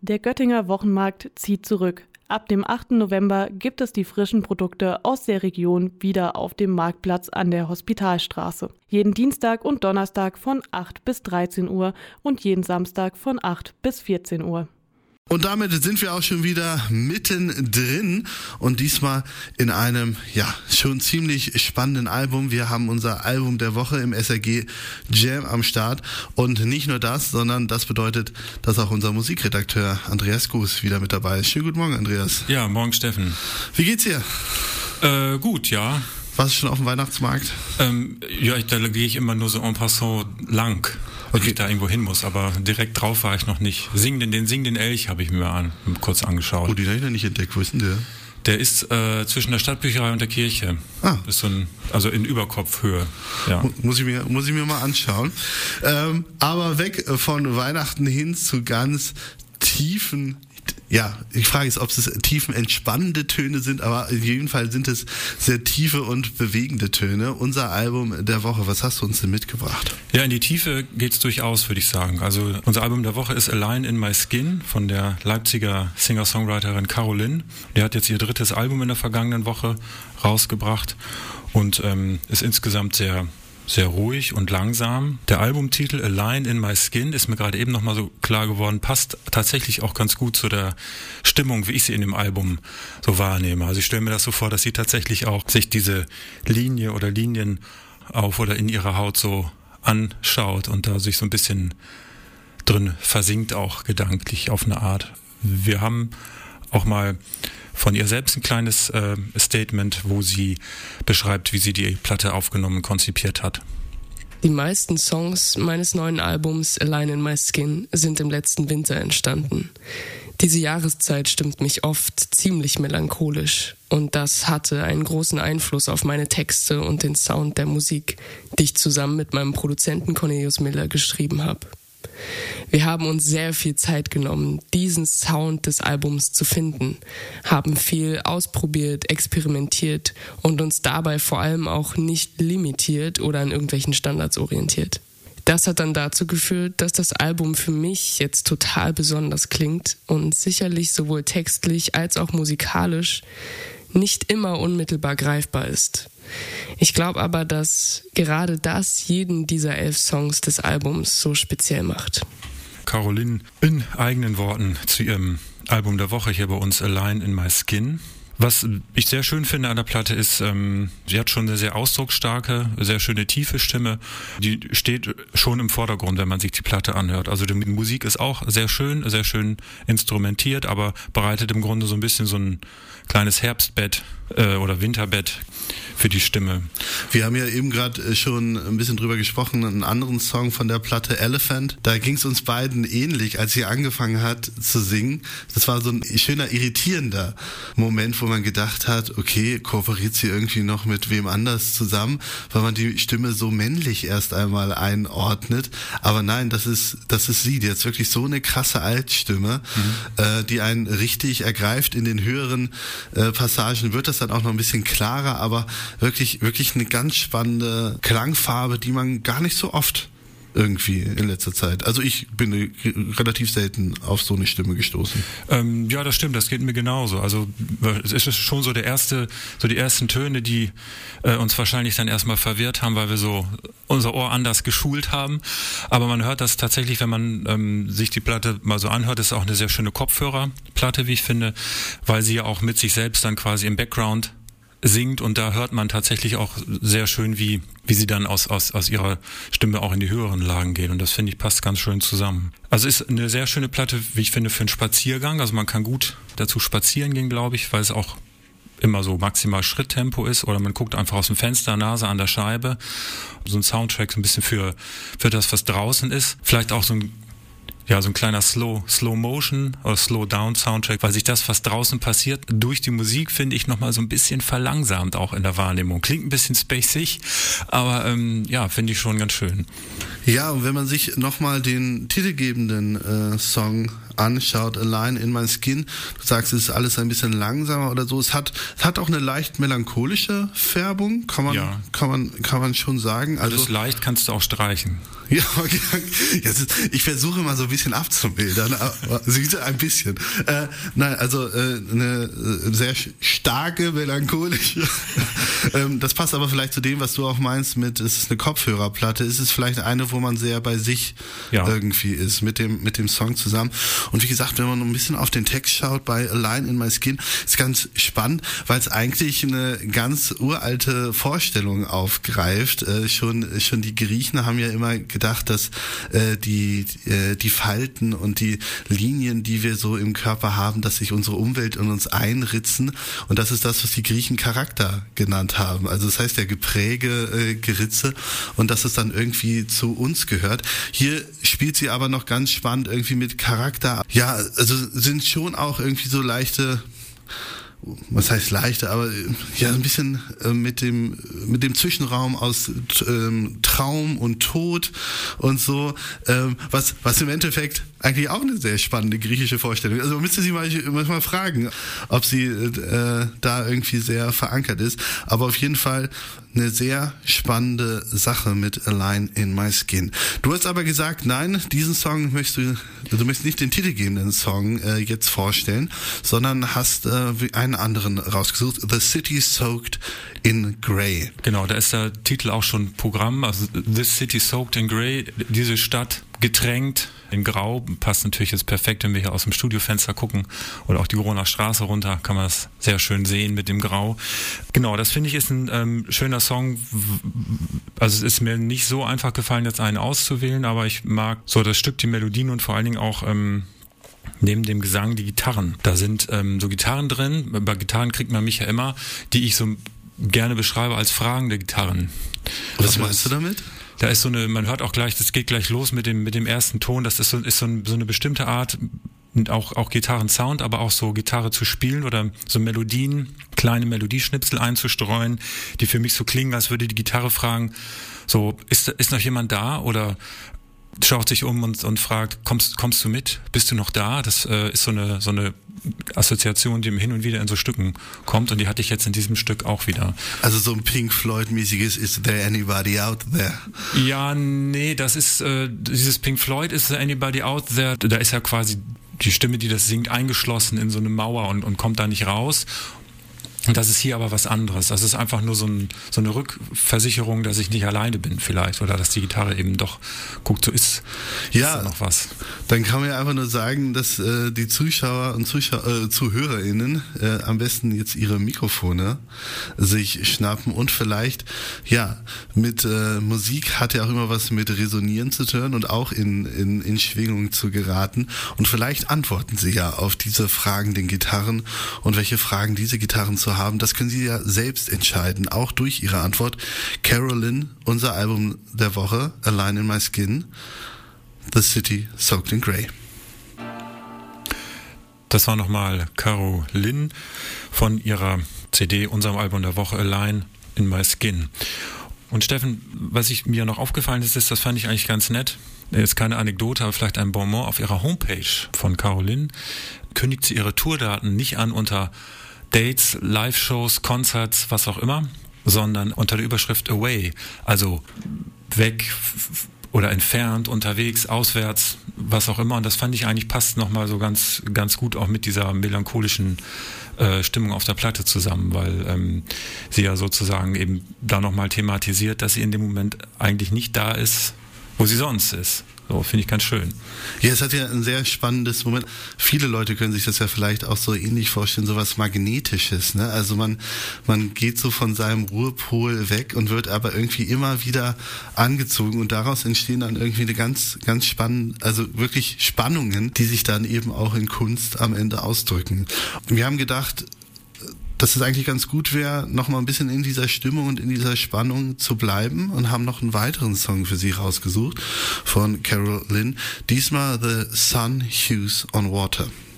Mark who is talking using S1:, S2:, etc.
S1: Der Göttinger Wochenmarkt zieht zurück. Ab dem 8. November gibt es die frischen Produkte aus der Region wieder auf dem Marktplatz an der Hospitalstraße. Jeden Dienstag und Donnerstag von 8 bis 13 Uhr und jeden Samstag von 8 bis 14 Uhr.
S2: Und damit sind wir auch schon wieder mittendrin und diesmal in einem, schon ziemlich spannenden Album. Wir haben unser Album der Woche im SRG Jam am Start und nicht nur das, sondern das bedeutet, dass auch unser Musikredakteur Andreas Guß wieder mit dabei ist. Schönen guten Morgen, Andreas.
S3: Ja, morgen, Steffen.
S2: Wie geht's dir?
S3: Gut, ja.
S2: Warst du schon auf dem Weihnachtsmarkt?
S3: Da gehe ich immer nur so en passant lang. Wenn ich da irgendwo hin muss, aber direkt drauf war ich noch nicht. Den singenden Elch habe ich mir kurz angeschaut.
S2: Oh, den habe ich noch nicht entdeckt. Wo ist denn der?
S3: Der ist zwischen der Stadtbücherei und der Kirche. Das ist also in Überkopfhöhe. Ja.
S2: Muss ich mir mal anschauen. Aber weg von Weihnachten hin zu ganz tiefen. Ja, ich frage jetzt, ob es tiefenentspannende Töne sind, aber in jedem Fall sind es sehr tiefe und bewegende Töne. Unser Album der Woche, was hast du uns denn mitgebracht?
S3: Ja, in die Tiefe geht's durchaus, würde ich sagen. Also unser Album der Woche ist A Line in My Skin von der Leipziger Singer-Songwriterin Caroline. Die hat jetzt ihr 3. Album in der vergangenen Woche rausgebracht und ist insgesamt sehr ruhig und langsam. Der Albumtitel A Line in My Skin ist mir gerade eben nochmal so klar geworden, passt tatsächlich auch ganz gut zu der Stimmung, wie ich sie in dem Album so wahrnehme. Also ich stelle mir das so vor, dass sie tatsächlich auch sich diese Linie oder Linien auf oder in ihrer Haut so anschaut und da sich so ein bisschen drin versinkt, auch gedanklich auf eine Art. Wir haben auch mal von ihr selbst ein kleines Statement, wo sie beschreibt, wie sie die Platte aufgenommen und konzipiert hat.
S4: Die meisten Songs meines neuen Albums A Line in My Skin sind im letzten Winter entstanden. Diese Jahreszeit stimmt mich oft ziemlich melancholisch und das hatte einen großen Einfluss auf meine Texte und den Sound der Musik, die ich zusammen mit meinem Produzenten Cornelius Miller geschrieben habe. Wir haben uns sehr viel Zeit genommen, diesen Sound des Albums zu finden, haben viel ausprobiert, experimentiert und uns dabei vor allem auch nicht limitiert oder an irgendwelchen Standards orientiert. Das hat dann dazu geführt, dass das Album für mich jetzt total besonders klingt und sicherlich sowohl textlich als auch musikalisch nicht immer unmittelbar greifbar ist. Ich glaube aber, dass gerade das jeden dieser 11 Songs des Albums so speziell macht.
S3: Caroline in eigenen Worten zu ihrem Album der Woche hier bei uns, A Line in My Skin. Was ich sehr schön finde an der Platte ist, sie hat schon eine sehr ausdrucksstarke, sehr schöne tiefe Stimme. Die steht schon im Vordergrund, wenn man sich die Platte anhört. Also die Musik ist auch sehr schön instrumentiert, aber bereitet im Grunde so ein bisschen so ein kleines Herbstbett oder Winterbett für die Stimme.
S2: Wir haben ja eben gerade schon ein bisschen drüber gesprochen, einen anderen Song von der Platte Elephant. Da ging es uns beiden ähnlich, als sie angefangen hat zu singen. Das war so ein schöner, irritierender Moment, wo man gedacht hat, okay, kooperiert sie irgendwie noch mit wem anders zusammen, weil man die Stimme so männlich erst einmal einordnet. Aber nein, das ist sie. Die hat wirklich so eine krasse Altstimme, die einen richtig ergreift. In den höheren Passagen wird das dann auch noch ein bisschen klarer, aber wirklich eine ganz spannende Klangfarbe, die man gar nicht so oft irgendwie in letzter Zeit. Also ich bin relativ selten auf so eine Stimme gestoßen.
S3: Ja, das stimmt, das geht mir genauso. Also es ist schon so die ersten Töne, die uns wahrscheinlich dann erstmal verwirrt haben, weil wir so unser Ohr anders geschult haben. Aber man hört das tatsächlich, wenn man sich die Platte mal so anhört, ist auch eine sehr schöne Kopfhörerplatte, wie ich finde, weil sie ja auch mit sich selbst dann quasi im Background singt und da hört man tatsächlich auch sehr schön, wie sie dann aus ihrer Stimme auch in die höheren Lagen geht und das finde ich passt ganz schön zusammen. Also ist eine sehr schöne Platte, wie ich finde, für einen Spaziergang, also man kann gut dazu spazieren gehen, glaube ich, weil es auch immer so maximal Schritttempo ist oder man guckt einfach aus dem Fenster, Nase an der Scheibe, so ein Soundtrack so ein bisschen für das, was draußen ist, vielleicht auch so ein kleiner Slow-Motion oder Slow-Down-Soundtrack, weil sich das, was draußen passiert, durch die Musik, finde ich, nochmal so ein bisschen verlangsamt auch in der Wahrnehmung. Klingt ein bisschen spacig, aber finde ich schon ganz schön.
S2: Ja, und wenn man sich nochmal den titelgebenden Song anschaut, A Line in My Skin, du sagst, es ist alles ein bisschen langsamer oder so. Es hat auch eine leicht melancholische Färbung, kann man schon sagen.
S3: Also das leicht kannst du auch streichen.
S2: Ja, okay. Ich versuche mal so ein bisschen abzumildern, aber ein bisschen. Eine sehr starke, melancholische. Das passt aber vielleicht zu dem, was du auch meinst mit, es ist eine Kopfhörerplatte. Es ist vielleicht eine, wo man sehr bei sich irgendwie ist, mit dem Song zusammen. Und wie gesagt, wenn man ein bisschen auf den Text schaut bei A Line in My Skin, ist ganz spannend, weil es eigentlich eine ganz uralte Vorstellung aufgreift. Schon die Griechen haben ja immer gedacht, dass die Falten und die Linien, die wir so im Körper haben, dass sich unsere Umwelt in uns einritzen, und das ist das, was die Griechen Charakter genannt haben. Also das heißt der Geritze, und dass es dann irgendwie zu uns gehört. Hier spielt sie aber noch ganz spannend irgendwie mit Charakter. Ja, also sind schon auch irgendwie so leichte, was heißt leichter, aber ja, ein bisschen mit dem Zwischenraum aus Traum und Tod und so, was im Endeffekt eigentlich auch eine sehr spannende griechische Vorstellung. Also man müsste sie manchmal fragen, ob sie da irgendwie sehr verankert ist. Aber auf jeden Fall eine sehr spannende Sache mit A Line in My Skin. Du hast aber gesagt, nein, diesen Song du möchtest nicht den titelgebenden Song jetzt vorstellen, sondern hast einen anderen rausgesucht, The City Soaked in Grey.
S3: Genau, da ist der Titel auch schon Programm, also The City Soaked in Grey, diese Stadt getränkt in Grau, passt natürlich jetzt perfekt, wenn wir hier aus dem Studiofenster gucken oder auch die Groner Straße runter, kann man das sehr schön sehen mit dem Grau. Genau, das finde ich ist ein schöner Song, also es ist mir nicht so einfach gefallen, jetzt einen auszuwählen, aber ich mag so das Stück, die Melodien und vor allen Dingen auch neben dem Gesang die Gitarren. Da sind so Gitarren drin, bei Gitarren kriegt man mich ja immer, die ich so gerne beschreibe als fragende Gitarren.
S2: Was meinst du damit?
S3: Da ist so man hört auch gleich, das geht gleich los mit dem ersten Ton, das ist so eine bestimmte Art, auch Gitarrensound, aber auch so Gitarre zu spielen oder so Melodien, kleine Melodieschnipsel einzustreuen, die für mich so klingen, als würde die Gitarre fragen, so, ist noch jemand da, oder schaut sich um und fragt, kommst du mit? Bist du noch da? Das ist so eine Assoziation, die mir hin und wieder in so Stücken kommt, und die hatte ich jetzt in diesem Stück auch wieder.
S2: Also so ein Pink Floyd-mäßiges Is There Anybody Out There?
S3: Ja, nee, das ist dieses Pink Floyd Is There Anybody Out There, da ist ja quasi die Stimme, die das singt, eingeschlossen in so eine Mauer und kommt da nicht raus. Und das ist hier aber was anderes. Das ist einfach nur so eine Rückversicherung, dass ich nicht alleine bin vielleicht, oder dass die Gitarre eben doch guckt, so ist da noch was.
S2: Dann kann man ja einfach nur sagen, dass die Zuschauer und ZuhörerInnen am besten jetzt ihre Mikrofone sich schnappen und vielleicht, mit Musik hat ja auch immer was mit Resonieren zu tun und auch in Schwingung zu geraten, und vielleicht antworten sie ja auf diese fragenden Gitarren, und welche Fragen diese Gitarren zu haben, das können Sie ja selbst entscheiden, auch durch Ihre Antwort. Carolyn, unser Album der Woche, A Line in My Skin, The City Soaked in Grey.
S3: Das war nochmal Carolyn von ihrer CD, unserem Album der Woche, A Line in My Skin. Und Steffen, was mir noch aufgefallen ist, das fand ich eigentlich ganz nett, jetzt keine Anekdote, aber vielleicht ein Bonbon, auf ihrer Homepage von Carolyn kündigt sie ihre Tourdaten nicht an unter Dates, Live-Shows, Concerts, was auch immer, sondern unter der Überschrift Away, also weg oder entfernt, unterwegs, auswärts, was auch immer. Und das fand ich eigentlich passt nochmal so ganz, ganz gut auch mit dieser melancholischen Stimmung auf der Platte zusammen, weil sie ja sozusagen eben da nochmal thematisiert, dass sie in dem Moment eigentlich nicht da ist, wo sie sonst ist. So, finde ich ganz schön.
S2: Ja, es hat ja ein sehr spannendes Moment. Viele Leute können sich das ja vielleicht auch so ähnlich vorstellen, so was Magnetisches, ne? Also man geht so von seinem Ruhepol weg und wird aber irgendwie immer wieder angezogen, und daraus entstehen dann irgendwie eine ganz, ganz spannende, also wirklich Spannungen, die sich dann eben auch in Kunst am Ende ausdrücken. Wir haben gedacht, dass es eigentlich ganz gut wäre, noch mal ein bisschen in dieser Stimmung und in dieser Spannung zu bleiben, und haben noch einen weiteren Song für Sie rausgesucht von Carolyn. Diesmal The Sun Hues on Water.